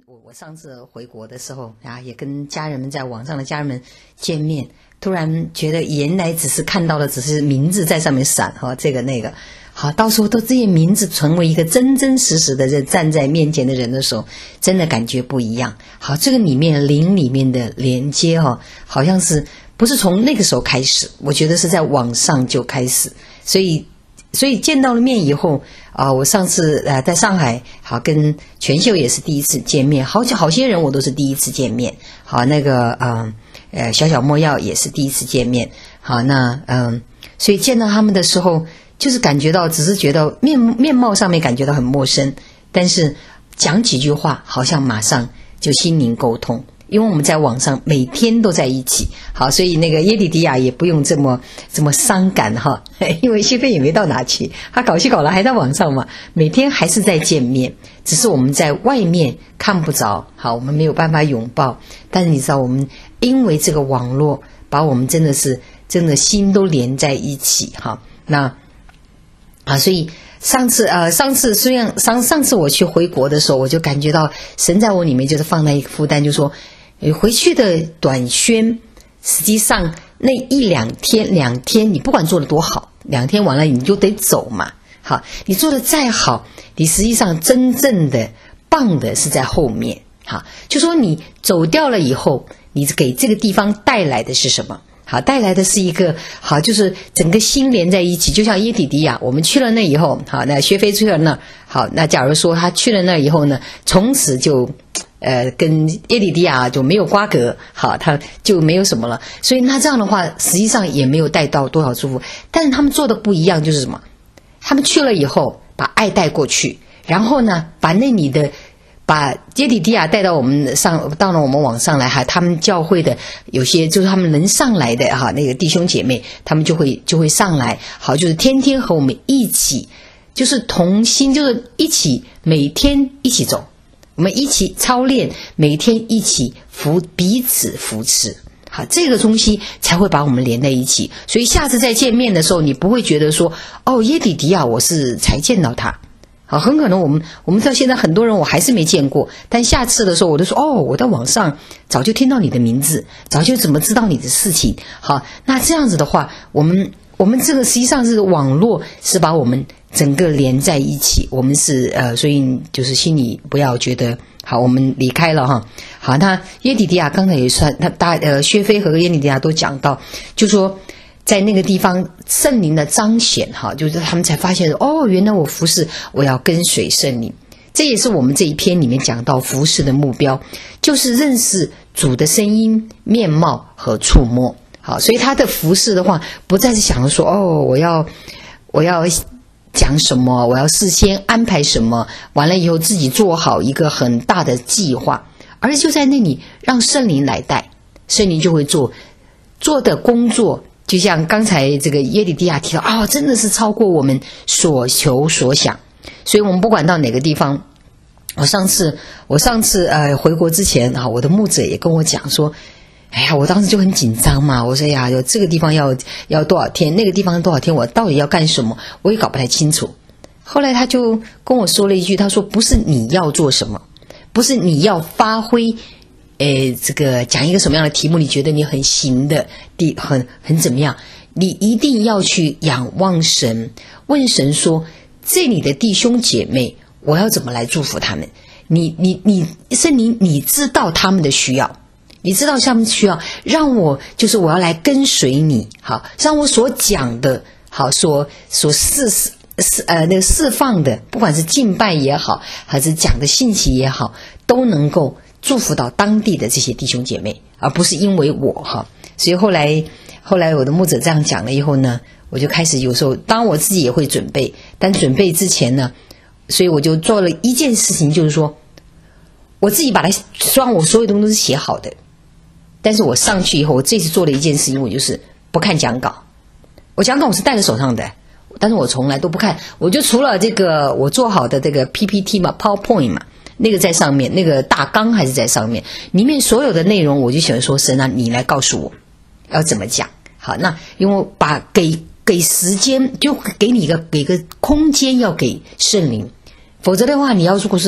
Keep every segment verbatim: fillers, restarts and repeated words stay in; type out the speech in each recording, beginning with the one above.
我我上次回国的时候啊，也跟家人们在网上的家人们见面，突然觉得原来只是看到的只是名字在上面闪哈、哦，这个那个，好，到时候都这些名字成为一个真真实实的人站在面前的人的时候，真的感觉不一样。好，这个里面灵里面的连接哈、哦，好像是不是从那个时候开始？我觉得是在网上就开始，所以。所以见到了面以后啊、呃，我上次呃在上海，好跟全秀也是第一次见面，好好些人我都是第一次见面，好那个呃呃小小莫药也是第一次见面，好那嗯、呃，所以见到他们的时候，就是感觉到只是觉得面面貌上面感觉到很陌生，但是讲几句话好像马上就心灵沟通。因为我们在网上每天都在一起，好，所以那个耶底迪亚也不用这么这么伤感哈，因为谢飞也没到哪去，他搞去搞了还在网上嘛，每天还是在见面，只是我们在外面看不着，好，我们没有办法拥抱，但是你知道我们因为这个网络把我们真的是真的心都连在一起哈，那啊，所以上次呃，上次虽然上上次我去回国的时候，我就感觉到神在我里面就是放在一个负担，就说回去的短宣，实际上那一两天两天你不管做得多好，两天完了你就得走嘛。好，你做得再好，你实际上真正的棒的是在后面。好，就说你走掉了以后，你给这个地方带来的是什么？好，带来的是一个好，就是整个心连在一起，就像耶底迪亚，我们去了那以后，好，那薛飞去了那，好，那假如说他去了那以后呢，从此就呃跟耶底迪亚就没有瓜葛，好，他就没有什么了。所以那这样的话，实际上也没有带到多少祝福，但是他们做的不一样，就是什么？他们去了以后，把爱带过去，然后呢，把那里的。把耶底迪亚带到我们上，到了我们网上来哈，他们教会的有些就是他们能上来的哈，那个弟兄姐妹，他们就会就会上来，好，就是天天和我们一起，就是同心，就是一起每天一起走，我们一起操练，每天一起扶彼此扶持，好，这个东西才会把我们连在一起。所以下次再见面的时候，你不会觉得说，哦，耶底迪亚我是才见到他。好，很可能我们我们到现在很多人我还是没见过，但下次的时候我就说哦，我在网上早就听到你的名字，早就怎么知道你的事情。好，那这样子的话，我们我们这个实际上是网络是把我们整个连在一起，我们是呃，所以就是心里不要觉得好，我们离开了哈。好，那耶底迪亚刚才也算，他大呃薛飞和耶底迪亚都讲到，就说。在那个地方圣灵的彰显哈，就是他们才发现哦，原来我服侍我要跟随圣灵，这也是我们这一篇里面讲到服侍的目标，就是认识主的声音、面貌和触摸。好，所以他的服侍的话，不再是想说哦，我要我要讲什么，我要事先安排什么，完了以后自己做好一个很大的计划，而就在那里让圣灵来带，圣灵就会做做的工作。就像刚才这个耶底迪亚提到啊、哦，真的是超过我们所求所想，所以我们不管到哪个地方，我上次我上次呃回国之前啊，我的牧者也跟我讲说，哎呀，我当时就很紧张嘛，我说呀，有这个地方要要多少天，那个地方多少天，我到底要干什么，我也搞不太清楚。后来他就跟我说了一句，他说不是你要做什么，不是你要发挥。诶，这个讲一个什么样的题目，你觉得你很行的，地很很怎么样？你一定要去仰望神，问神说：这里的弟兄姐妹，我要怎么来祝福他们？你你你，圣灵，你知道他们的需要，你知道他们的需要，让我就是我要来跟随你，好，让我所讲的，好，所所释释呃那个释放的，不管是敬拜也好，还是讲的信息也好，都能够。祝福到当地的这些弟兄姐妹，而不是因为我哈。所以后来，后来我的牧者这样讲了以后呢，我就开始有时候，当然我自己也会准备，但准备之前呢，所以我就做了一件事情，就是说，我自己把它，虽然我所有东西都是写好的，但是我上去以后，我这次做了一件事情，我就是不看讲稿。我讲稿我是带在手上的，但是我从来都不看，我就除了这个我做好的这个 P P T 嘛 ，PowerPoint 嘛。那个在上面，那个大纲还是在上面，里面所有的内容我就喜欢说神啊，你来告诉我要怎么讲。好，那因为把给给时间，就给你一个给个空间，要给圣灵，否则的话，你要如果是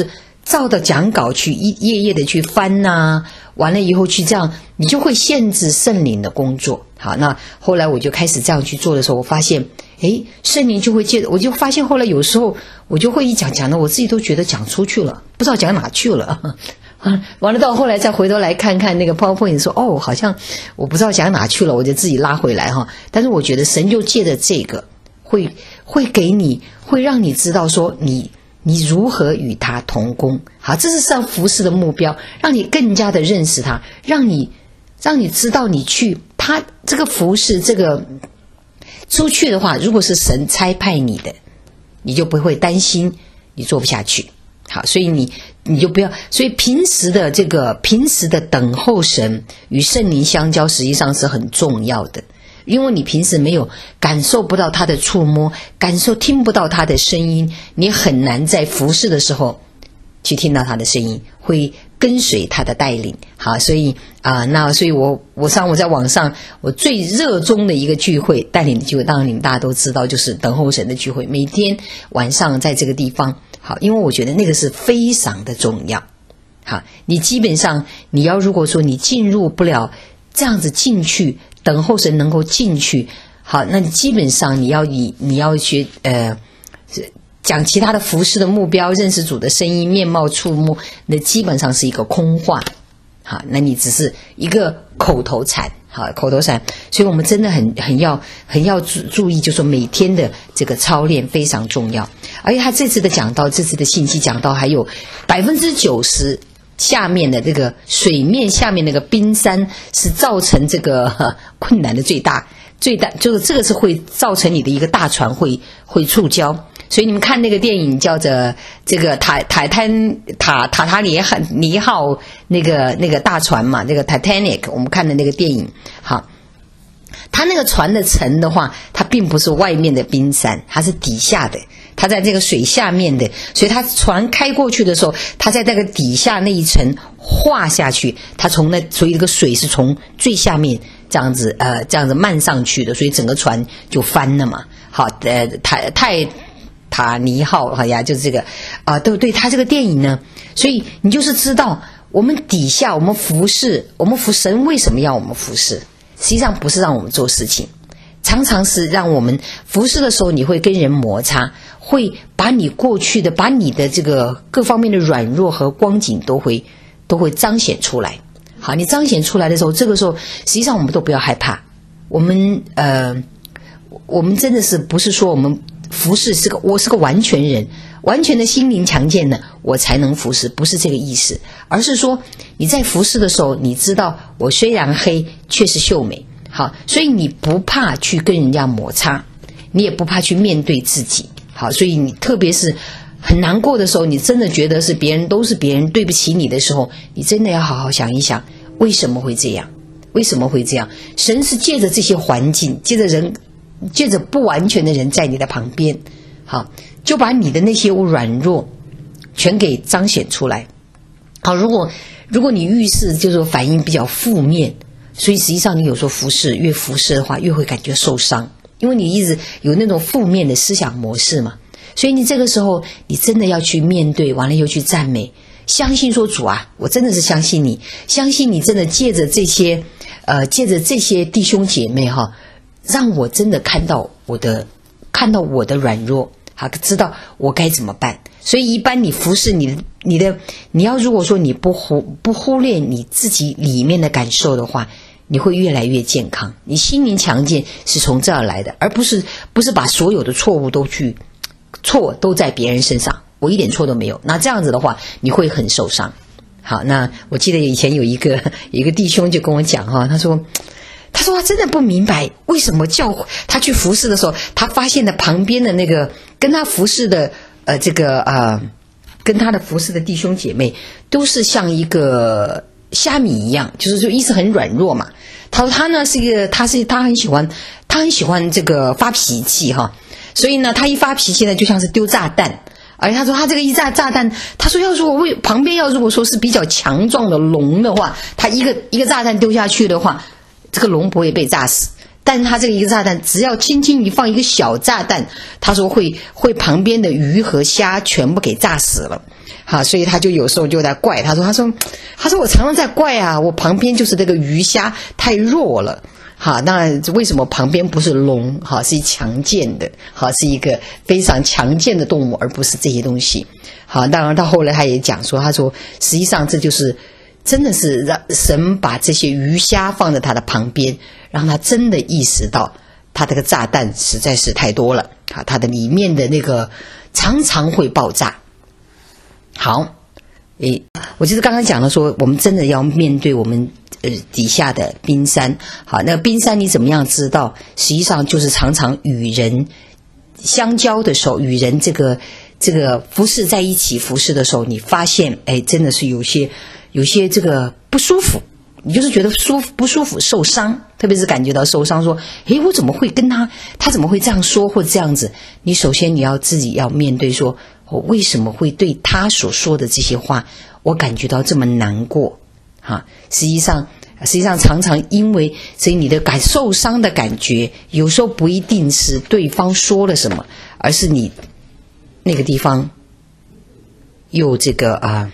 照着讲稿去一页页的去翻呐、啊，完了以后去这样，你就会限制圣灵的工作。好，那后来我就开始这样去做的时候，我发现，诶，圣灵就会借着，我就发现后来有时候我就会一讲讲的，我自己都觉得讲出去了，不知道讲哪去了。啊，完了到后来再回头来看看那个 PowerPoint 说，哦，好像我不知道讲哪去了，我就自己拉回来哈。但是我觉得神就借着这个，会会给你，会让你知道说你你如何与他同工。好，这是上服事的目标，让你更加的认识他，让你让你知道你去他这个服事这个出去的话，如果是神差派你的，你就不会担心你做不下去。好，所以你你就不要，所以平时的这个平时的等候神与圣灵相交，实际上是很重要的，因为你平时没有感受不到他的触摸，感受听不到他的声音，你很难在服事的时候去听到他的声音，会跟随他的带领。好，所以啊、呃，那所以我我上我在网上我最热衷的一个聚会，带领的聚会，当然你们大家都知道，就是等候神的聚会，每天晚上在这个地方。好，因为我觉得那个是非常的重要。好，你基本上你要如果说你进入不了这样子进去，等候神能够进去，好，那你基本上你要以你要学呃讲其他的服事的目标，认识主的声音、面貌、触摸，那基本上是一个空话。好，那你只是一个口头禅。好，口头禅，所以我们真的很很要很要注注意，就是说每天的这个操练非常重要。而且他这次的讲到，这次的信息讲到，还有百分之九十下面的这个水面下面那个冰山是造成这个困难的最大最大，就是这个是会造成你的一个大船会会触礁。所以你们看那个电影叫做这个塔塔坦塔塔塔尼号尼号那个那个大船嘛，那个 Titanic 我们看的那个电影。好，它那个船的层的话，它并不是外面的冰山，它是底下的，它在这个水下面的，所以它船开过去的时候，它在那个底下那一层画下去，它从那所以这个水是从最下面这样子呃这样子漫上去的，所以整个船就翻了嘛。好，呃太太塔尼号好呀，就是这个啊、呃，对对，他这个电影呢，所以你就是知道我们底下我们服侍，我们服神为什么要我们服侍？实际上不是让我们做事情，常常是让我们服侍的时候，你会跟人摩擦，会把你过去的，把你的这个各方面的软弱和光景都会都会彰显出来。好，你彰显出来的时候，这个时候实际上我们都不要害怕，我们呃，我们真的是不是说我们服侍是个我是个完全人，完全的心灵强健呢，我才能服侍，不是这个意思，而是说你在服侍的时候，你知道我虽然黑，却是秀美。好，所以你不怕去跟人家摩擦，你也不怕去面对自己。好，所以你特别是很难过的时候，你真的觉得是别人都是别人对不起你的时候，你真的要好好想一想，为什么会这样？为什么会这样？神是借着这些环境，借着人。借着不完全的人在你的旁边，好，就把你的那些软弱全给彰显出来。好，如果如果你遇事就是反应比较负面，所以实际上你有时候服侍越服侍的话，越会感觉受伤，因为你一直有那种负面的思想模式嘛。所以你这个时候，你真的要去面对，完了又去赞美，相信说主啊，我真的是相信你，相信你真的借着这些，呃，借着这些弟兄姐妹哈。让我真的看到我的看到我的软弱，好，知道我该怎么办。所以一般你服侍你的你的你要如果说你不忽不忽略你自己里面的感受的话，你会越来越健康。你心灵强健是从这儿来的，而不是不是把所有的错误都去错都在别人身上，我一点错都没有。那这样子的话，你会很受伤。好，那我记得以前有一个有一个弟兄就跟我讲哈，他说。他说他真的不明白为什么教他去服侍的时候，他发现的旁边的那个跟他服侍的呃这个呃跟他的服侍的弟兄姐妹都是像一个虾米一样，就是就一直很软弱嘛。他说他呢是一个他是他很喜欢他很喜欢这个发脾气哈，所以呢他一发脾气呢就像是丢炸弹。而且他说他这个一炸炸弹，他说要如果为旁边要如果说是比较强壮的龙的话，他一个一个炸弹丢下去的话。这个龙不会被炸死， 但是他这个一个炸弹，只要轻轻一放一个小炸弹，他说会会旁边的鱼和虾全部给炸死了。好，所以他就有时候就在怪，他说他说他说我常常在怪啊，我旁边就是这个鱼虾太弱了。好，那为什么旁边不是龙？好，是强健的，好，是一个非常强健的动物，而不是这些东西。好，当然到后来他也讲说，他说实际上这就是真的是让神把这些鱼虾放在他的旁边，让他真的意识到他这个炸弹实在是太多了。好，他的里面的那个常常会爆炸。好，诶，我就是刚刚讲了说，我们真的要面对我们呃底下的冰山。好，那个冰山你怎么样知道？实际上就是常常与人相交的时候，与人这个这个服侍在一起服侍的时候，你发现，哎，真的是有些有些这个不舒服，你就是觉得舒服不舒服，受伤，特别是感觉到受伤，说，诶，我怎么会跟他，他怎么会这样说或这样子？你首先你要自己要面对说，我为什么会对他所说的这些话，我感觉到这么难过？哈，实际上，实际上常常因为，所以你的感受伤的感觉，有时候不一定是对方说了什么，而是你那个地方有这个啊，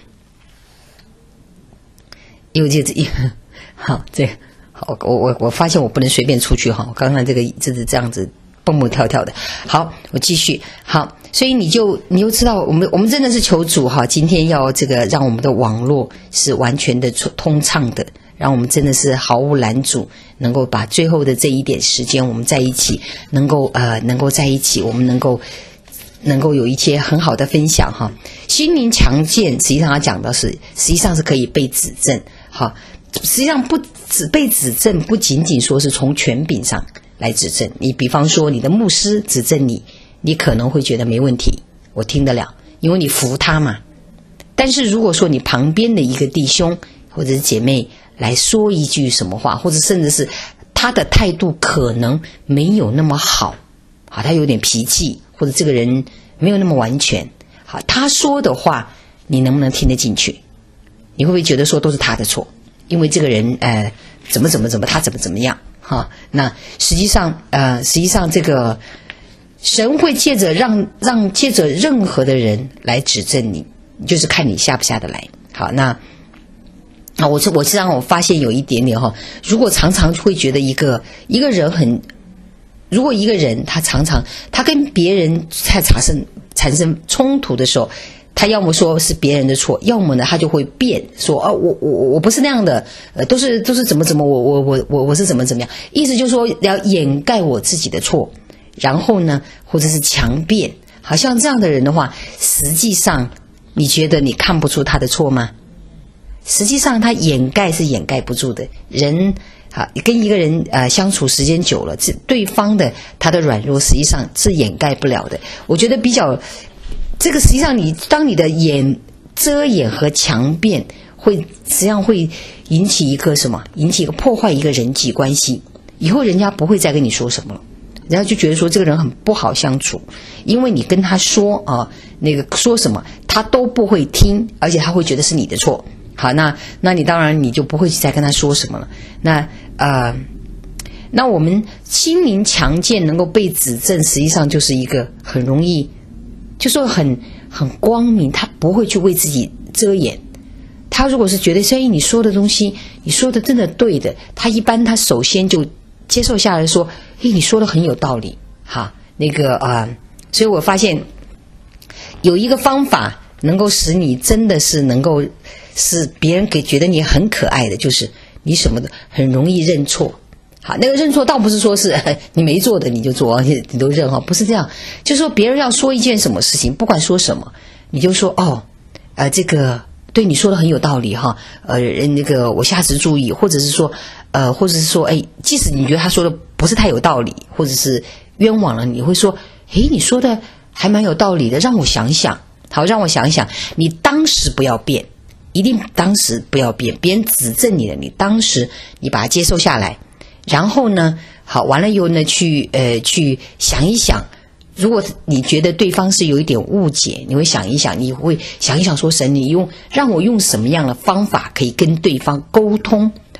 有这这，好，这好，我我我发现我不能随便出去哈，我刚刚这个就是这样子蹦蹦跳跳的。好，我继续。好，所以你就你就知道，我们我们真的是求主哈，今天要这个让我们的网络是完全的通畅的，让我们真的是毫无拦阻，能够把最后的这一点时间我们在一起，能够呃能够在一起，我们能够能够有一些很好的分享哈。心灵强健，实际上他讲的是，实际上是可以被指正哈。实际上不只被指正，不仅仅说是从权柄上来指正。你比方说你的牧师指正你，你可能会觉得没问题，我听得了，因为你服他嘛。但是如果说你旁边的一个弟兄或者是姐妹来说一句什么话，或者甚至是他的态度可能没有那么好，好，他有点脾气，或者这个人没有那么完全，好，他说的话你能不能听得进去？你会不会觉得说都是他的错？因为这个人呃怎么怎么怎么他怎么怎么样哈？那实际上呃实际上这个神会借着让让借着任何的人来指正你，就是看你下不下得来。好，那啊我我是让我发现有一点点哈，如果常常会觉得一个一个人很，如果一个人他常常他跟别人在产生产生冲突的时候，他要么说是别人的错，要么呢他就会辩说啊我我我不是那样的，呃都是都是怎么怎么我我我我我是怎么怎么样，意思就是说要掩盖我自己的错，然后呢或者是强辩，好像这样的人的话，实际上你觉得你看不出他的错吗？实际上他掩盖是掩盖不住的。人啊跟一个人呃相处时间久了，这对方的他的软弱实际上是掩盖不了的。我觉得比较这个实际上你当你的掩遮掩和强辩会实际上会引起一个什么？引起一个破坏一个人际关系，以后人家不会再跟你说什么了，人家就觉得说这个人很不好相处，因为你跟他说啊那个说什么他都不会听，而且他会觉得是你的错。好，那那你当然你就不会再跟他说什么了。那呃那我们心灵强健能够被指正，实际上就是一个很容易就说很很光明，他不会去为自己遮掩。他如果是觉得所以你说的东西你说的真的对的，他一般他首先就接受下来说，诶，你说的很有道理。好，那个啊、呃，所以我发现有一个方法能够使你真的是能够使别人给觉得你很可爱的，就是你什么的很容易认错。好，那个认错倒不是说是你没做的你就做，你你都认哈，不是这样。就是说别人要说一件什么事情，不管说什么，你就说哦，呃，这个对你说的很有道理哈，呃，那个我下次注意，或者是说，呃，或者是说，哎，即使你觉得他说的不是太有道理，或者是冤枉了，你会说，哎，你说的还蛮有道理的，让我想想，好，让我想想，你当时不要变。一定当时不要变，别人指正你的，你当时你把它接受下来，然后呢，好，完了以后呢，去呃去想一想，如果你觉得对方是有一点误解，你会想一想，你会想一想说，神，你用让我用什么样的方法可以跟对方沟通，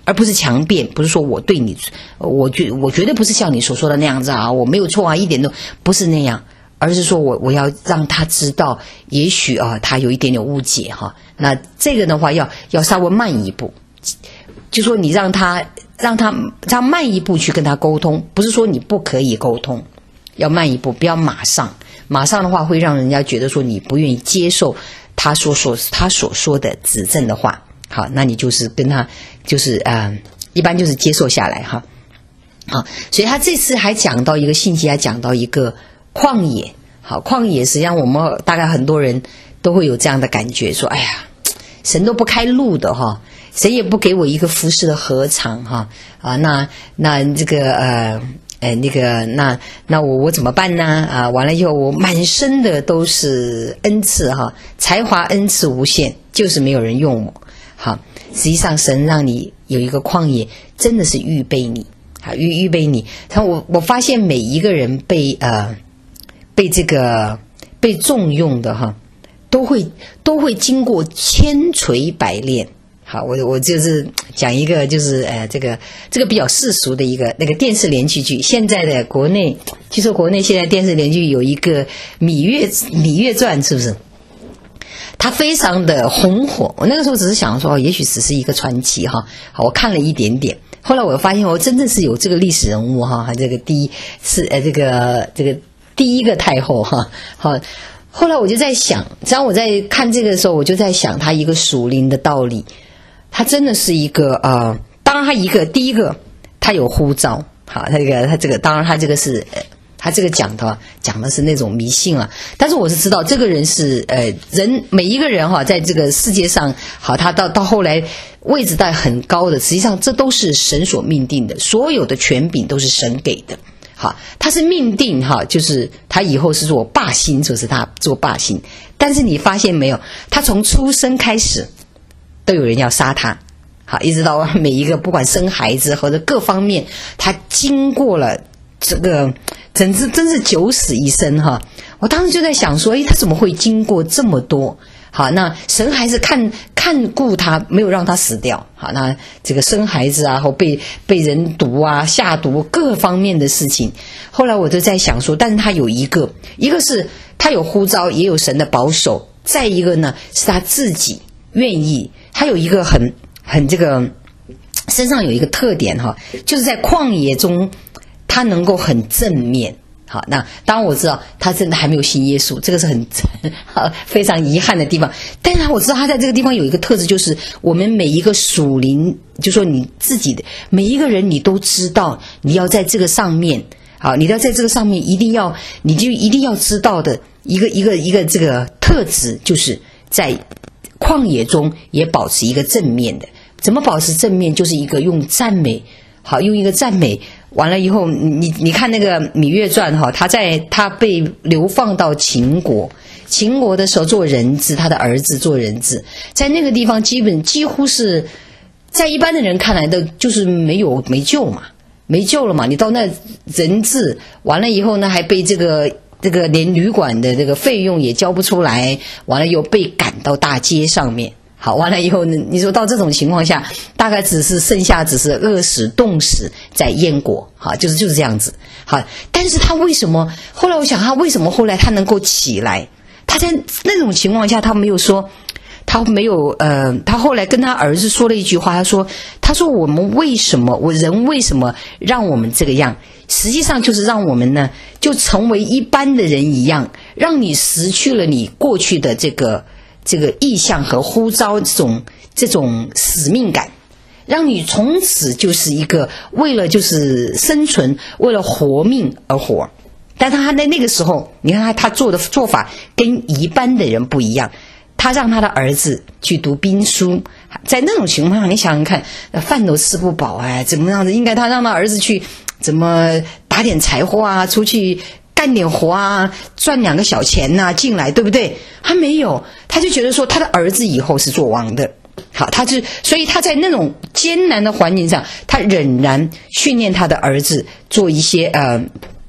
而不是强辩，不是说我对你，我绝我绝对不是像你所说的那样子啊，我没有错啊，一点都不是那样，而是说我我要让他知道，也许啊他有一点点误解哈，那这个的话要要稍微慢一步，就说你让他让他让慢一步去跟他沟通，不是说你不可以沟通，要慢一步，不要马上，马上的话会让人家觉得说你不愿意接受他所说他所说的指正的话。好，那你就是跟他就是呃，一般就是接受下来哈。好，所以他这次还讲到一个信息，还讲到一个旷野。好，旷野实际上我们大概很多人都会有这样的感觉，说哎呀，神都不开路的哈，神也不给我一个服侍的禾场哈啊，那那这个呃。哎，那个，那那我我怎么办呢？啊，完了以后我满身的都是恩赐哈，才华恩赐无限，就是没有人用我。好，实际上神让你有一个旷野，真的是预备你，啊，预预备你。然后我我发现每一个人被呃被这个被重用的哈，都会都会经过千锤百炼。好，我我就是讲一个，就是呃，这个这个比较世俗的一个那个电视连续剧。现在的国内，据说国内现在电视连续剧有一个《芈月芈月传》，是不是？它非常的红火。我那个时候只是想说，也许只是一个传奇哈。好，我看了一点点，后来我发现，我真正是有这个历史人物哈，这个第一是呃这个这个第一个太后哈。好，后来我就在想，只要我在看这个的时候，我就在想他一个属灵的道理。他真的是一个呃，当然他一个第一个他有呼召，好，他这个他这个当然他这个是他这个讲的讲的是那种迷信啊，但是我是知道这个人是呃人每一个人哈，在这个世界上好，他到到后来位置在很高的，实际上这都是神所命定的，所有的权柄都是神给的。好，他是命定哈，就是他以后是做霸星，就是他做霸星，但是你发现没有，他从出生开始都有人要杀他，好，一直到每一个不管生孩子或者各方面，他经过了这个，真是真是九死一生哈。我当时就在想说，诶，他怎么会经过这么多？好，那神还是看看顾他，没有让他死掉。好，那这个生孩子啊，或被被人毒啊、下毒各方面的事情。后来我就在想说，但是他有一个，一个是他有呼召，也有神的保守；再一个呢，是他自己愿意。他有一个很很这个身上有一个特点哈，就是在旷野中他能够很正面。好，那当然我知道他真的还没有信耶稣，这个是很非常遗憾的地方。但是我知道他在这个地方有一个特质，就是我们每一个属灵，就说你自己的每一个人，你都知道你要在这个上面，好，你要在这个上面一定要，你就一定要知道的一个一个一个这个特质，就是在旷野中也保持一个正面的。怎么保持正面？就是一个用赞美，好，用一个赞美完了以后，你你看那个《芈月传》哈，他在他被流放到秦国，秦国的时候做人质，他的儿子做人质，在那个地方基本几乎是在一般的人看来的，就是没有没救嘛，没救了嘛。你到那人质完了以后呢，还被这个。这个连旅馆的这个费用也交不出来，完了又被赶到大街上面。好，完了以后呢，你说到这种情况下，大概只是剩下只是饿死、冻死在燕国，好，就是就是这样子。好，但是他为什么？后来我想，他为什么后来他能够起来？他在那种情况下，他没有说，他没有呃，他后来跟他儿子说了一句话，他说：“他说我们为什么，我人为什么让我们这个样？”实际上就是让我们呢，就成为一般的人一样，让你失去了你过去的这个这个意向和呼召这种这种使命感，让你从此就是一个为了就是生存，为了活命而活。但他在那个时候，你看他他做的做法跟一般的人不一样，他让他的儿子去读兵书，在那种情况下，你想想看，饭都吃不饱哎，怎么样子？应该他让他儿子去。怎么打点柴火啊，出去干点活啊，赚两个小钱啊进来，对不对？他没有，他就觉得说他的儿子以后是做王的。好，他就所以他在那种艰难的环境上，他仍然训练他的儿子做一些呃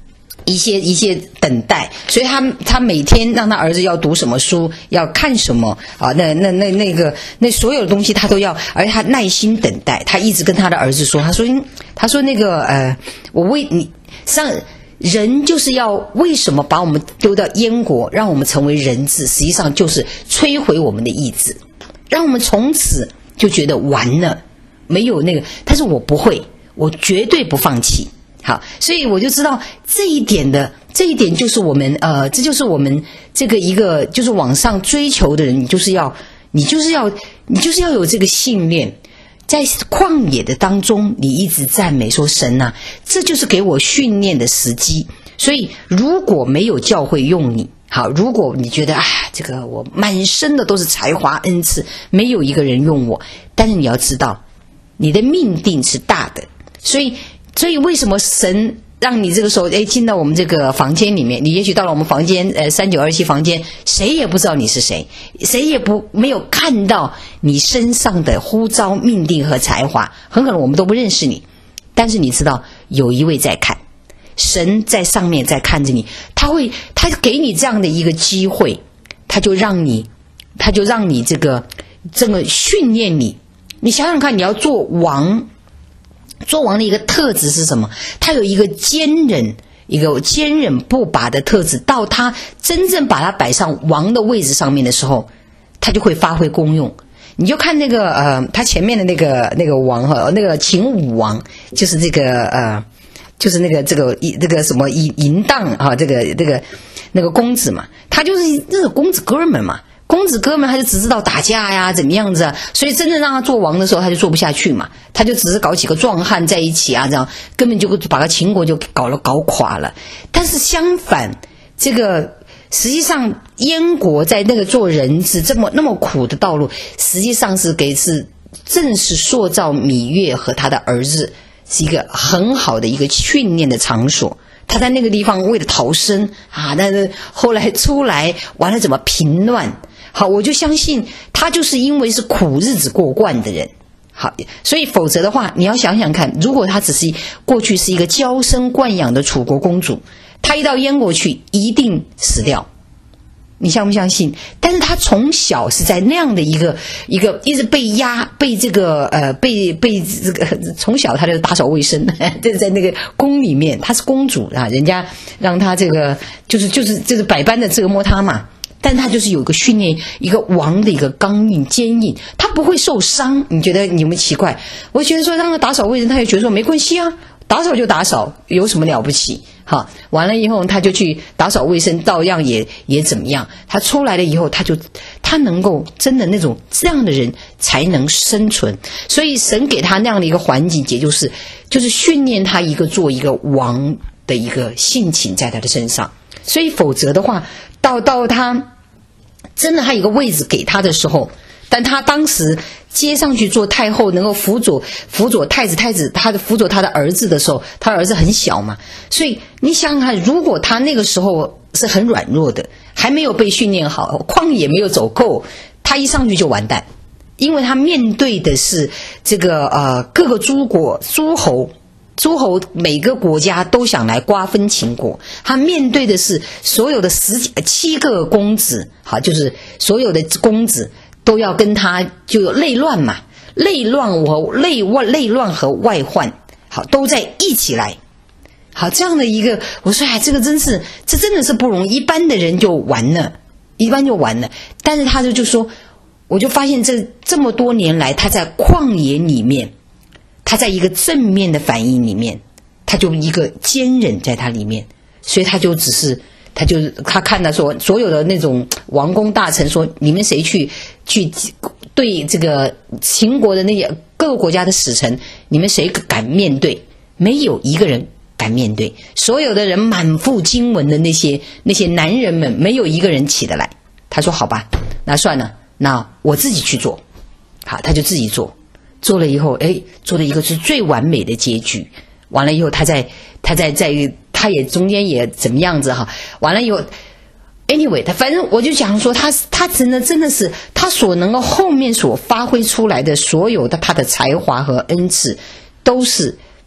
一些一些等待，所以他他每天让他儿子要读什么书，要看什么啊，那那那那个那所有的东西他都要，而他耐心等待，他一直跟他的儿子说，他说他说那个呃，我为你上人就是要为什么把我们丢到燕国，让我们成为人质，实际上就是摧毁我们的意志，让我们从此就觉得完了，没有那个，但是我不会，我绝对不放弃。好，所以我就知道这一点的，这一点就是我们呃，这就是我们这个一个就是往上追求的人，你就是要，你就是要，你就是要有这个信念，在旷野的当中，你一直赞美说神啊，这就是给我训练的时机。所以如果没有教会用你，好，如果你觉得啊，这个我满身的都是才华恩赐，没有一个人用我，但是你要知道，你的命定是大的，所以。所以为什么神让你这个时候哎进到我们这个房间里面，你也许到了我们房间呃三九二七房间，谁也不知道你是谁，谁也不没有看到你身上的呼召命定和才华，很可能我们都不认识你，但是你知道有一位在看，神在上面在看着你，他会他给你这样的一个机会，他就让你他就让你这个这个训练你。你想想看，你要做王，做王的一个特质是什么？他有一个坚忍，一个坚忍不拔的特质，到他真正把他摆上王的位置上面的时候，他就会发挥功用。你就看那个呃，他前面的那个那个王哈，那个秦武王，就是这个呃，就是那个这个这个什么淫淫荡啊，这个这个那个公子嘛，他就是这个公子哥们嘛。公子哥们他就只知道打架呀，怎么样子啊？所以真正让他做王的时候，他就做不下去嘛。他就只是搞几个壮汉在一起啊，这样根本就把个秦国就搞了搞垮了。但是相反，这个实际上燕国在那个做人质这么那么苦的道路，实际上是给是正是塑造芈月和他的儿子是一个很好的一个训练的场所。他在那个地方为了逃生啊，但是后来出来完了怎么平乱？好，我就相信他就是因为是苦日子过惯的人。好，所以否则的话，你要想想看，如果他只是过去是一个娇生惯养的楚国公主，他一到燕国去一定死掉。你相不相信？但是他从小是在那样的一个一个一直被压，被这个呃被被这个从小他就打扫卫生，就是在那个宫里面，她是公主啊，人家让她这个就是就是就是百般的折磨她嘛。但他就是有一个训练，一个王的一个刚硬坚硬，他不会受伤。你觉得你有没有奇怪？我觉得说让他打扫卫生，他也觉得说没关系啊，打扫就打扫，有什么了不起？好，完了以后他就去打扫卫生，照样也也怎么样？他出来了以后，他就他能够真的那种这样的人才能生存。所以神给他那样的一个环境，也就是就是训练他一个做一个王的一个性情在他的身上。所以否则的话，到到他。真的他有个位置给他的时候，但他当时接上去做太后，能够辅佐辅佐太子，太子他的辅佐他的儿子的时候，他儿子很小嘛，所以你想想看，如果他那个时候是很软弱的，还没有被训练好，旷野没有走够，他一上去就完蛋，因为他面对的是这个呃各个诸国诸侯。诸侯每个国家都想来瓜分秦国，他面对的是所有的十七个公子，好，就是所有的公子都要跟他就有内乱嘛，内乱和内外内乱和外患，好，都在一起来，好，这样的一个，我说哎，这个真是，这真的是不容易，一般的人就完了，一般就完了，但是他就就说，我就发现这这么多年来，他在旷野里面。他在一个正面的反应里面，他就一个坚忍在他里面，所以他就只是，他就他看到说，所有的那种王公大臣说，你们谁去去对这个秦国的那些各个国家的使臣，你们谁敢面对？没有一个人敢面对，所有的人满腹经纶的那些那些男人们，没有一个人起得来。他说好吧，那算了，那我自己去做。好，他就自己做。做了以后，哎，做了一个是最完美的结局。完了以后，他在他在在他也中间也怎么样子哈。完了以后 ，anyway， 他反正我就讲说，他他真的真的是他所能够后面所发挥出来的所有的他的才华和恩赐，都是都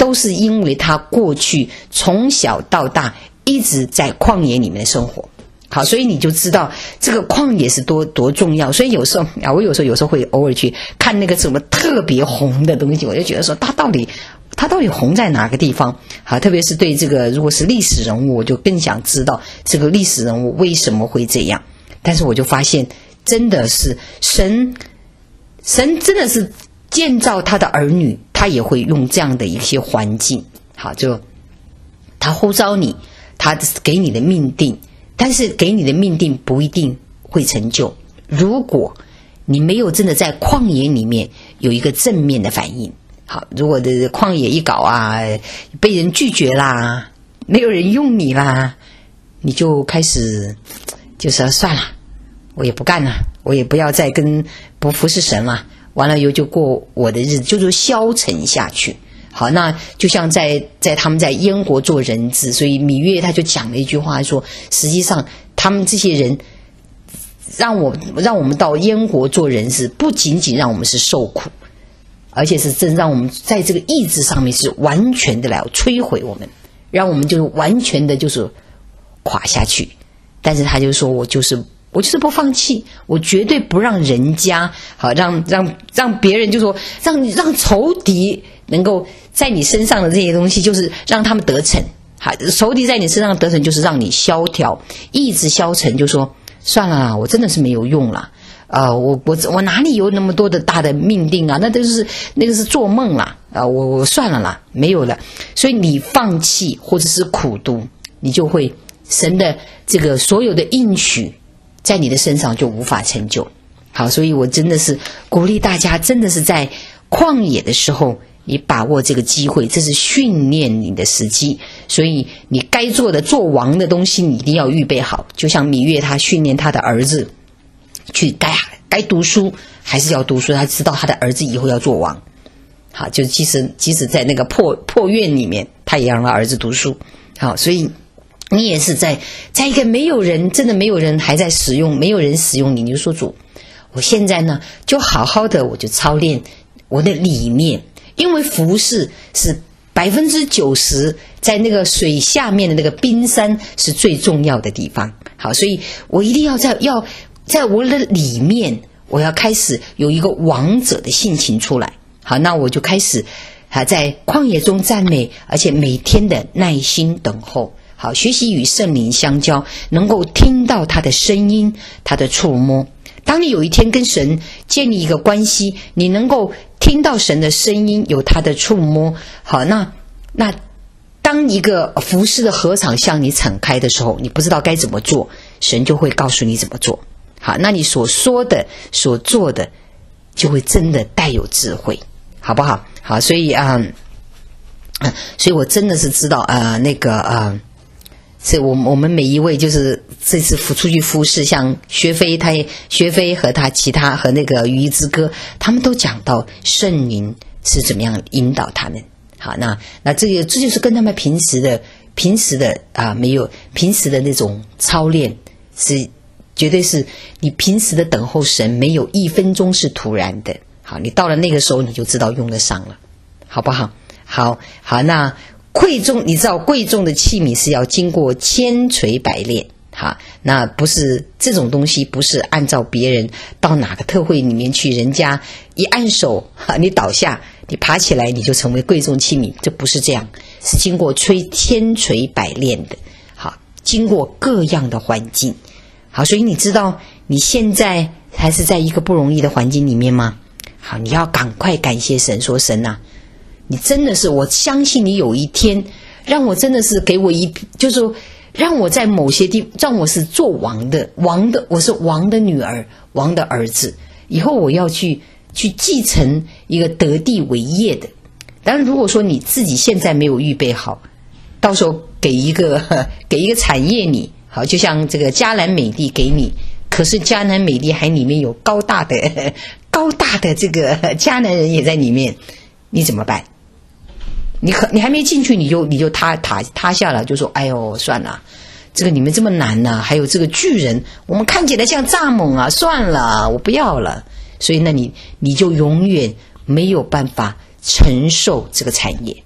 都是因为他过去从小到大一直在旷野里面生活。好，所以你就知道这个旷野是多多重要。所以有时候啊，我有时候有时候会偶尔去看那个什么特别红的东西，我就觉得说他到底他到底红在哪个地方？好，特别是对这个如果是历史人物，我就更想知道这个历史人物为什么会这样。但是我就发现，真的是神，神真的是建造他的儿女，他也会用这样的一些环境。好，就他呼召你，他给你的命定。但是给你的命定不一定会成就，如果你没有真的在旷野里面有一个正面的反应。好，如果的旷野一搞啊，被人拒绝啦，没有人用你啦，你就开始就说算了，我也不干了，我也不要再跟不服侍神了，完了以后就过我的日子，就是消沉下去。好，那就像在在他们在燕国做人质，所以芈月他就讲了一句话说，实际上他们这些人让我让我们到燕国做人质，不仅仅让我们是受苦，而且是真让我们在这个意志上面是完全的来摧毁我们，让我们就完全的就是垮下去。但是他就说，我就是我就是不放弃，我绝对不让人家好让让让别人就说让让仇敌能够在你身上的这些东西，就是让他们得逞。好，仇敌在你身上得逞，就是让你萧条，意志消沉，就说算了啦，我真的是没有用了。呃，我我我哪里有那么多的大的命定啊？那都是那个是做梦啦啊、呃！我我算了啦，没有了。所以你放弃或者是苦读，你就会神的这个所有的应许在你的身上就无法成就。好，所以我真的是鼓励大家，真的是在旷野的时候，你把握这个机会，这是训练你的时机。所以你该做的做王的东西，你一定要预备好。就像芈月他训练他的儿子去该该读书还是要读书，他知道他的儿子以后要做王。好，就即使即使在那个破破院里面，他也让他儿子读书。好，所以你也是在在一个没有人真的没有人还在使用，没有人使用你，你就说主，我现在呢就好好的我就操练我的理念，因为服事是百分之九十在那个水下面的那个冰山是最重要的地方。好，所以我一定要在要在我的里面，我要开始有一个王者的性情出来。好，那我就开始啊，在旷野中赞美，而且每天的耐心等候。好，学习与圣灵相交，能够听到他的声音，他的触摸。当你有一天跟神建立一个关系，你能够听到神的声音，有他的触摸。好，那那当一个服事的禾场向你敞开的时候，你不知道该怎么做，神就会告诉你怎么做。好，那你所说的所做的就会真的带有智慧，好不好？好，所以啊、嗯，所以我真的是知道啊、呃，那个啊。呃所以我我们每一位就是这次出去服侍，像薛飞，他也薛飞和他其他和那个于之歌，他们都讲到圣灵是怎么样引导他们。好，那那这个这就是跟他们平时的平时的啊没有平时的那种操练是绝对是你平时的等候神没有一分钟是突然的。好，你到了那个时候你就知道用得上了，好不好？好好那。贵重，你知道贵重的器皿是要经过千锤百炼，哈，那不是这种东西，不是按照别人到哪个特会里面去，人家一按手，哈，你倒下，你爬起来，你就成为贵重器皿，这不是这样，是经过吹千锤百炼的，好，经过各样的环境，好，所以你知道你现在还是在一个不容易的环境里面吗？好，你要赶快感谢神，说神啊。你真的是，我相信你有一天让我真的是给我一，就是说让我在某些地，让我是做王的，王的，我是王的女儿，王的儿子，以后我要去去继承一个得地为业的。当然，如果说你自己现在没有预备好，到时候给一个给一个产业你，好，就像这个迦南美地给你，可是迦南美地还里面有高大的高大的这个迦南人也在里面，你怎么办？你可你还没进去，你就你就塌塌塌下了，就说哎呦算了，这个你们这么难呐、啊，还有这个巨人，我们看起来像蚱蜢啊，算了，我不要了。所以那你你就永远没有办法承受这个产业。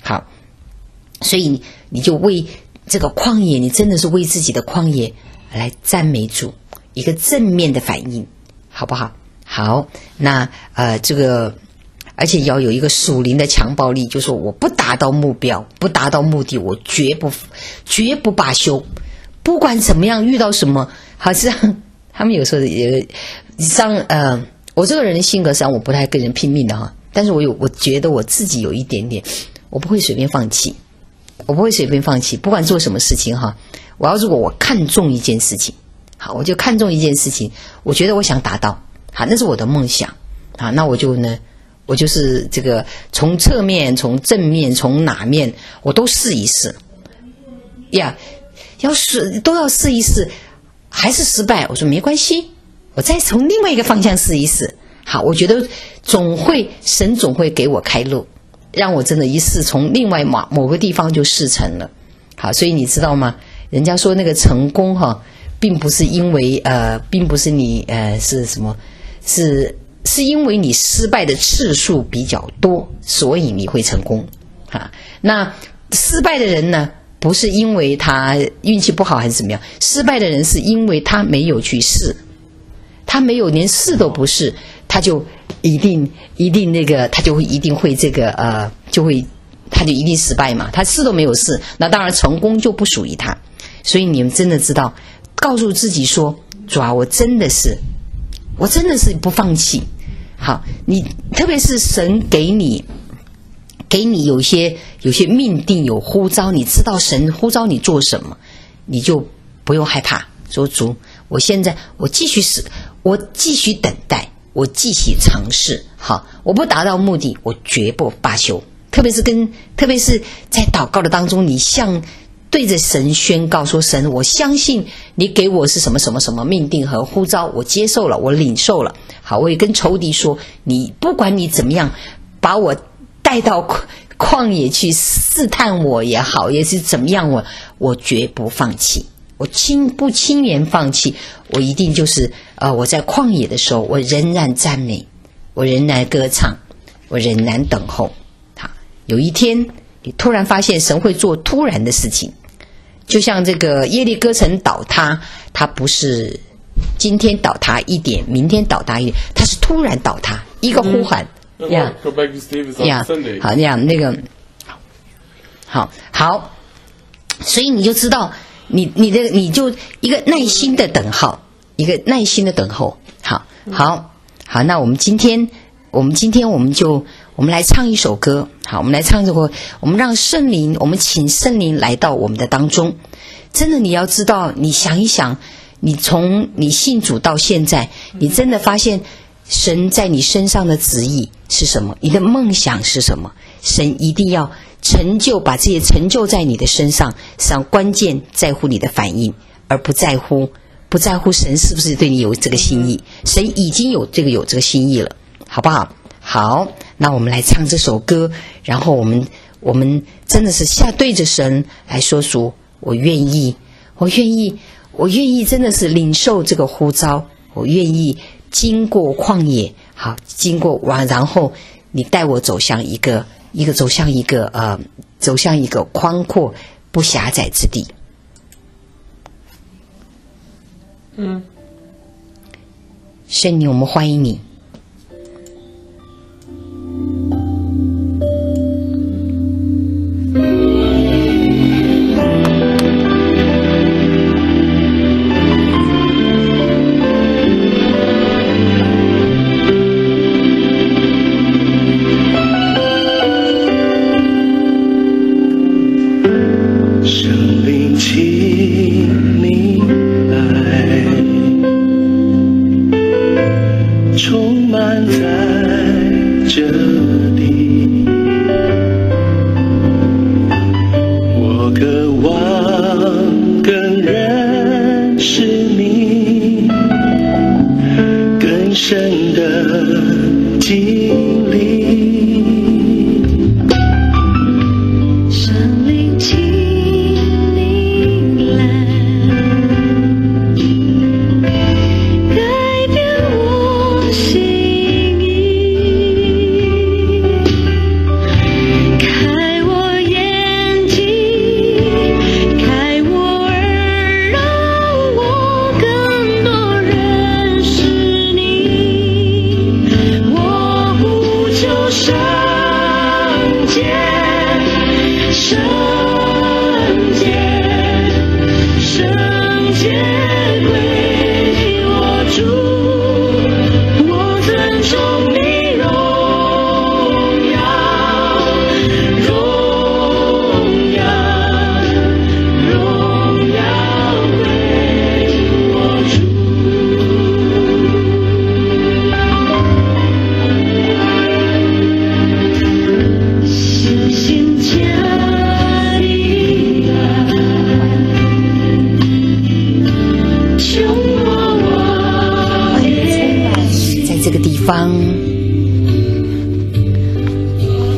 好，所以你就为这个旷野，你真的是为自己的旷野来赞美主，一个正面的反应，好不好？好，那呃，这个而且要有一个属灵的强暴力，就是说我不达到目标，不达到目的，我绝不绝不罢休，不管怎么样，遇到什么，好像他们有时候也像呃，我这个人的性格上，我不太跟人拼命的哈，但是我有，我觉得我自己有一点点，我不会随便放弃。我不会随便放弃，不管做什么事情哈。我要如果我看重一件事情，好，我就看重一件事情，我觉得我想达到，好，那是我的梦想，好，那我就呢，我就是这个从侧面、从正面、从哪面，我都试一试，呀，要试都要试一试，还是失败，我说没关系，我再从另外一个方向试一试，好，我觉得总会神总会给我开路。让我真的一试从另外某某个地方就试成了，好，所以你知道吗？人家说那个成功哈，并不是因为呃，并不是你呃是什么，是是因为你失败的次数比较多，所以你会成功啊。那失败的人呢，不是因为他运气不好还是怎么样，失败的人是因为他没有去试，他没有连试都不试，他就一定一定那个，他就会一定会这个呃，就会他就一定失败嘛。他试都没有试，那当然成功就不属于他。所以你们真的知道，告诉自己说：主啊，我真的是，我真的是不放弃。好，你特别是神给你给你有些有些命定有呼召，你知道神呼召你做什么，你就不用害怕。说主，我现在我继续试，我继续等待。我继续尝试，好，我不达到目的，我绝不罢休。特别是跟，特别是在祷告的当中，你向对着神宣告说：神，我相信你给我是什么什么什么命定和呼召，我接受了，我领受了。好，我也跟仇敌说，你不管你怎么样，把我带到旷野去试探我也好，也是怎么样，我我绝不放弃。我轻不轻言放弃，我一定就是呃，我在旷野的时候，我仍然赞美，我仍然歌唱，我仍然等候。好，有一天你突然发现神会做突然的事情，就像这个耶利哥城倒塌，它不是今天倒塌一点，明天倒塌一点，它是突然倒塌，一个呼喊呀呀，好那样那个，好好，所以你就知道。你你的你就一个耐心的等候，一个耐心的等候。好，好，好。那我们今天，我们今天我们就我们来唱一首歌。好，我们来唱这个，我们让圣灵，我们请圣灵来到我们的当中。真的，你要知道，你想一想，你从你信主到现在，你真的发现神在你身上的旨意是什么？你的梦想是什么？神一定要成就，把这些成就在你的身上，上关键在乎你的反应，而不在乎不在乎神是不是对你有这个心意。神已经有这个有这个心意了，好不好？好，那我们来唱这首歌，然后我们我们真的是下对着神来说主，我愿意，我愿意，我愿意，真的是领受这个呼召，我愿意经过旷野，好，经过完，然后你带我走向一个。一个走向一个呃，走向一个宽阔不狭窄之地。嗯，圣灵，我们欢迎你。 开我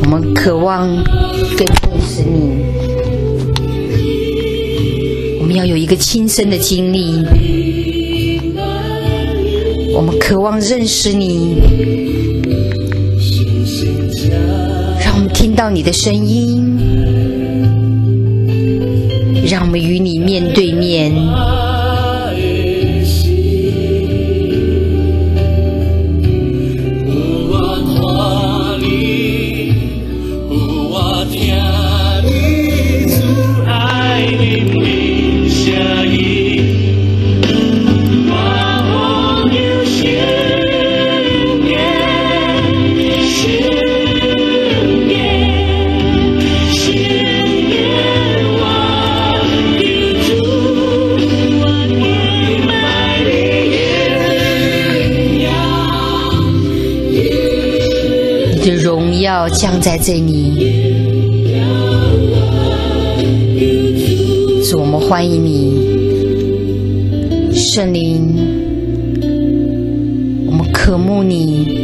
我们渴望更认识你，我们要有一个亲身的经历，我们渴望认识你，让我们听到你的声音，让我们与你面对面。要降在这里，主，我们欢迎你，圣灵，我们渴慕你。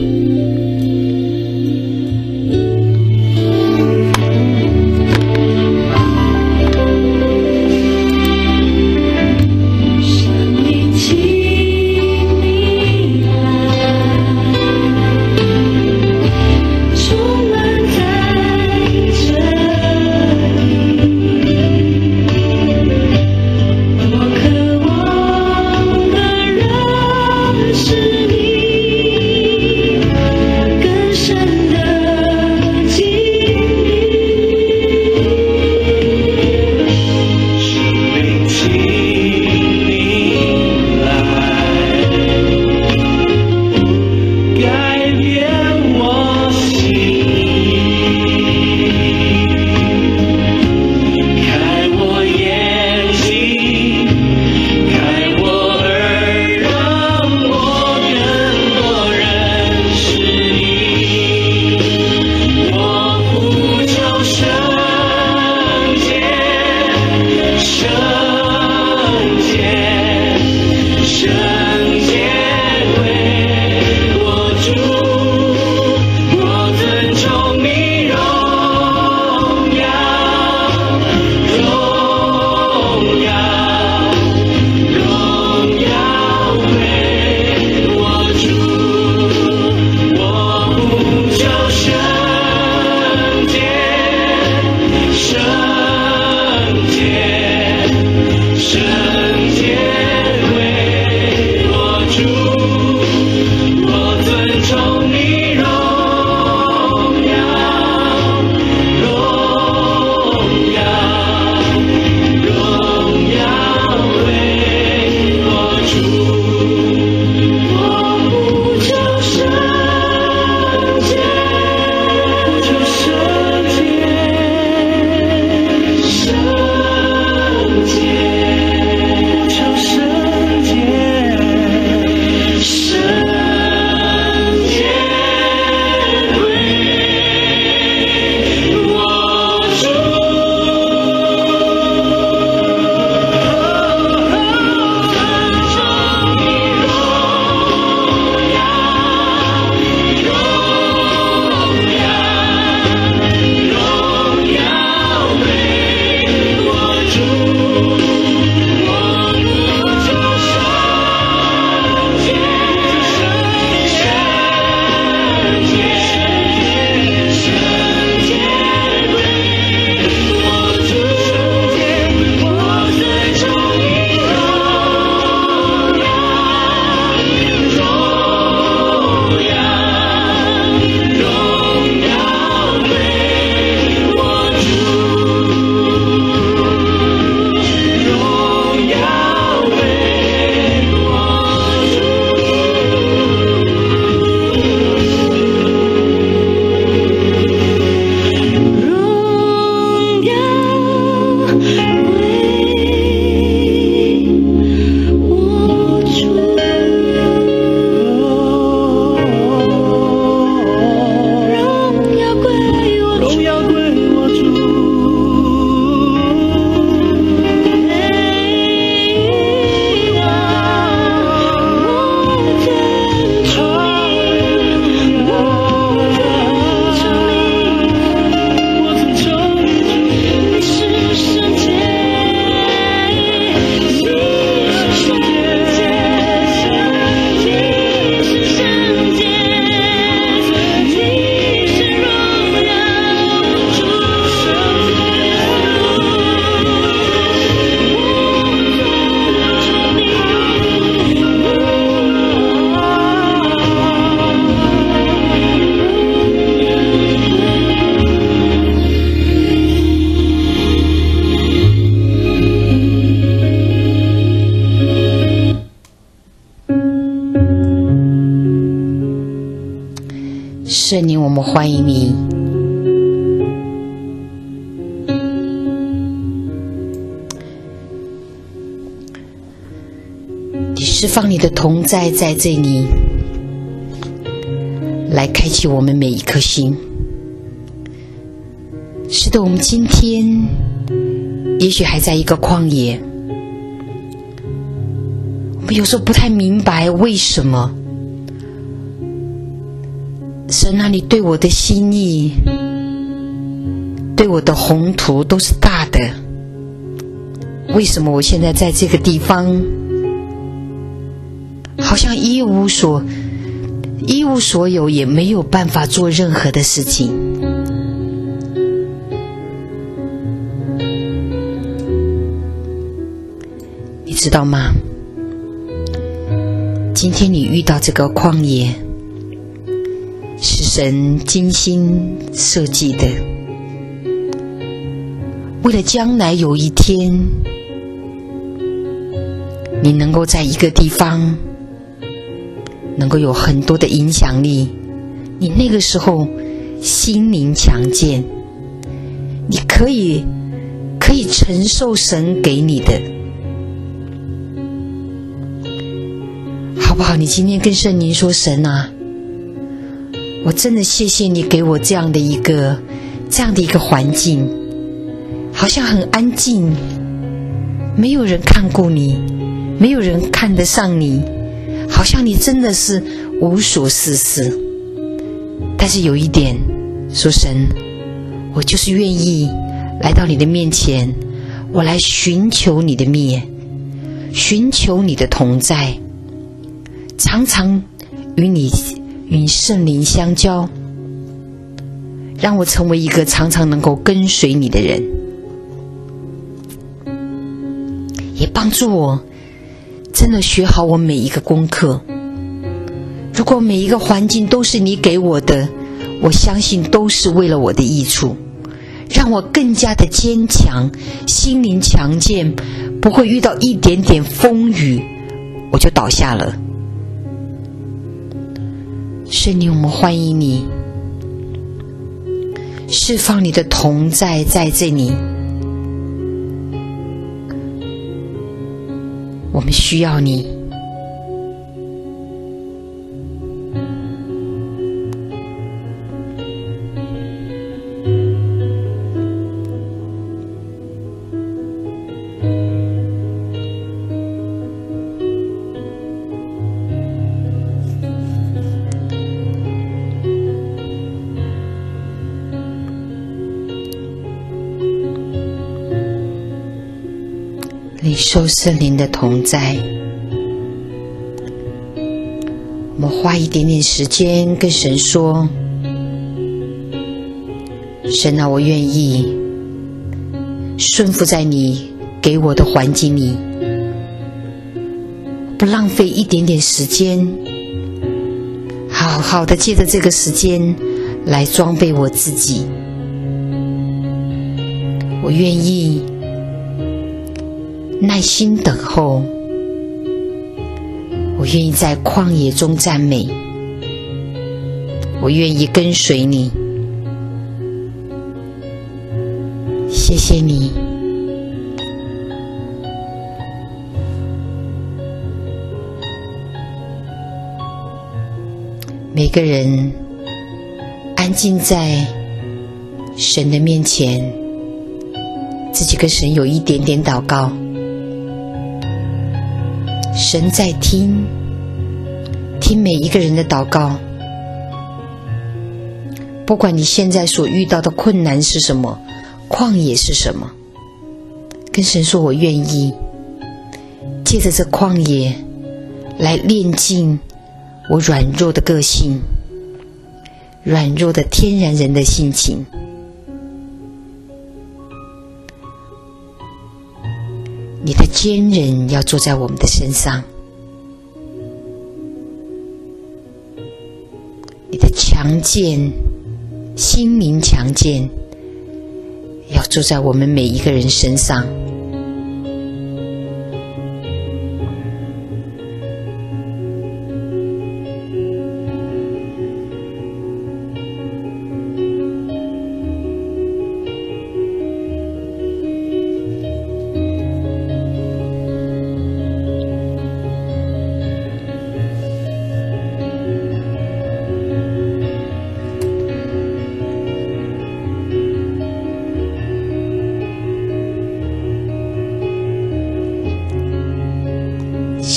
圣灵，我们欢迎你。你释放你的同在在这里，来开启我们每一颗心。是的，我们今天也许还在一个旷野，我们有时候不太明白为什么神啊，你对我的心意，对我的宏图都是大的，为什么我现在在这个地方好像一无所一无所有，也没有办法做任何的事情？你知道吗？今天你遇到这个旷野，是神精心设计的，为了将来有一天你能够在一个地方能够有很多的影响力，你那个时候心灵强健，你可以可以承受神给你的，好不好？你今天跟圣灵说，神啊，我真的谢谢你给我这样的一个这样的一个环境，好像很安静，没有人看顾你，没有人看得上你，好像你真的是无所事事。但是有一点说，神，我就是愿意来到你的面前，我来寻求你的面，寻求你的同在，常常与你与圣灵相交，让我成为一个常常能够跟随你的人，也帮助我真的学好我每一个功课。如果每一个环境都是你给我的，我相信都是为了我的益处，让我更加的坚强，心灵强健，不会遇到一点点风雨我就倒下了。圣灵，我们欢迎你，释放你的同在在这里，我们需要你。领受圣灵的同在，我们花一点点时间跟神说，神啊，我愿意顺服在你给我的环境里，不浪费一点点时间，好好的借着这个时间来装备我自己。我愿意耐心等候，我愿意在旷野中赞美，我愿意跟随你。谢谢你，每个人安静在神的面前，自己跟神有一点点祷告，神在听，听每一个人的祷告。不管你现在所遇到的困难是什么，旷野是什么，跟神说，我愿意借着这旷野来炼净我软弱的个性，软弱的天然人的性情。你的坚韧要坐在我们的身上，你的强健，心灵强健要坐在我们每一个人身上。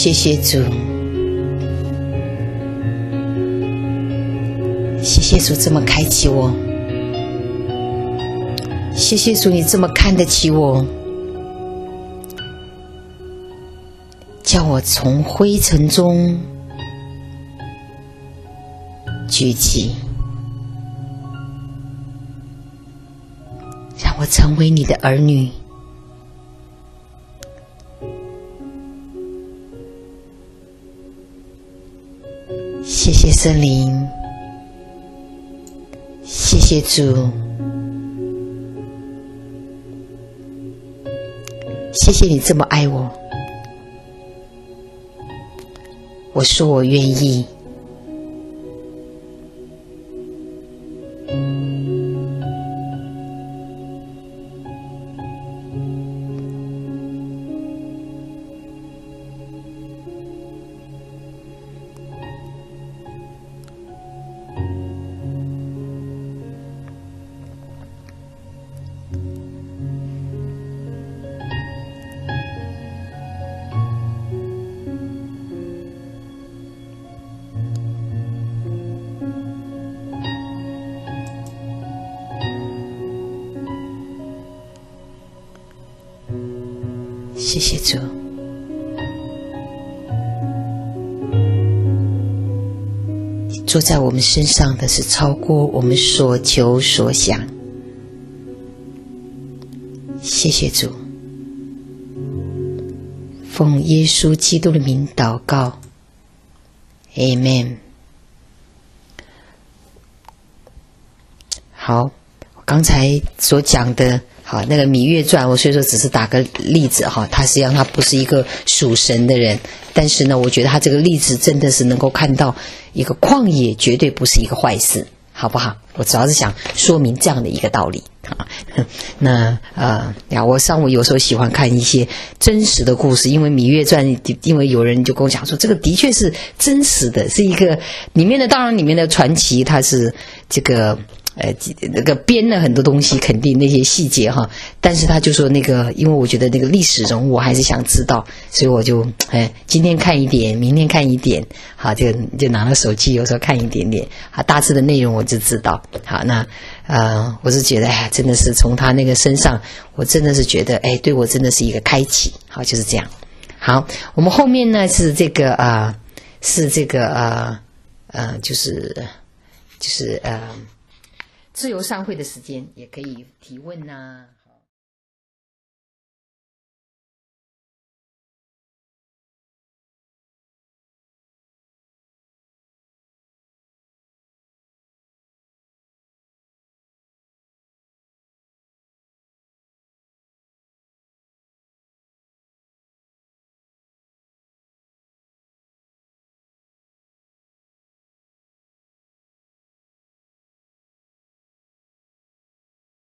谢谢主，谢谢主这么开启我，谢谢主你这么看得起我，叫我从灰尘中举起，让我成为你的儿女。谢谢圣灵，谢谢主，谢谢你这么爱我。我说我愿意。谢谢主，坐在我们身上的是超过我们所求所想。谢谢主，奉耶稣基督的名祷告 Amen。 好，我刚才所讲的好，那个《芈月传》，我所以说只是打个例子哈，他实际上他不是一个属神的人，但是呢，我觉得他这个例子真的是能够看到一个旷野绝对不是一个坏事，好不好？我主要是想说明这样的一个道理啊。那呃呀，我上午有时候喜欢看一些真实的故事，因为《芈月传》，因为有人就跟我讲说，这个的确是真实的，是一个里面的，当然里面的传奇，它是这个。呃，那个编了很多东西，肯定那些细节哈，但是他就说那个，因为我觉得那个历史人物我还是想知道，所以我就哎今天看一点，明天看一点，好，就就拿了手机，有时候看一点点，啊，大致的内容我就知道。好，那呃，我是觉得哎呀，真的是从他那个身上，我真的是觉得哎，对我真的是一个开启。好，就是这样。好，我们后面呢是这个啊、呃，是这个呃呃，就是就是呃。自由散会的时间也可以提问呐、啊。